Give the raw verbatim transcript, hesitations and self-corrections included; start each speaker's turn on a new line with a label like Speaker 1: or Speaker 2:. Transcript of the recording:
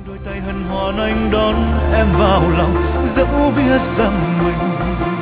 Speaker 1: đôi tay hân hoan anh đón em vào lòng, dẫu biết rằng mình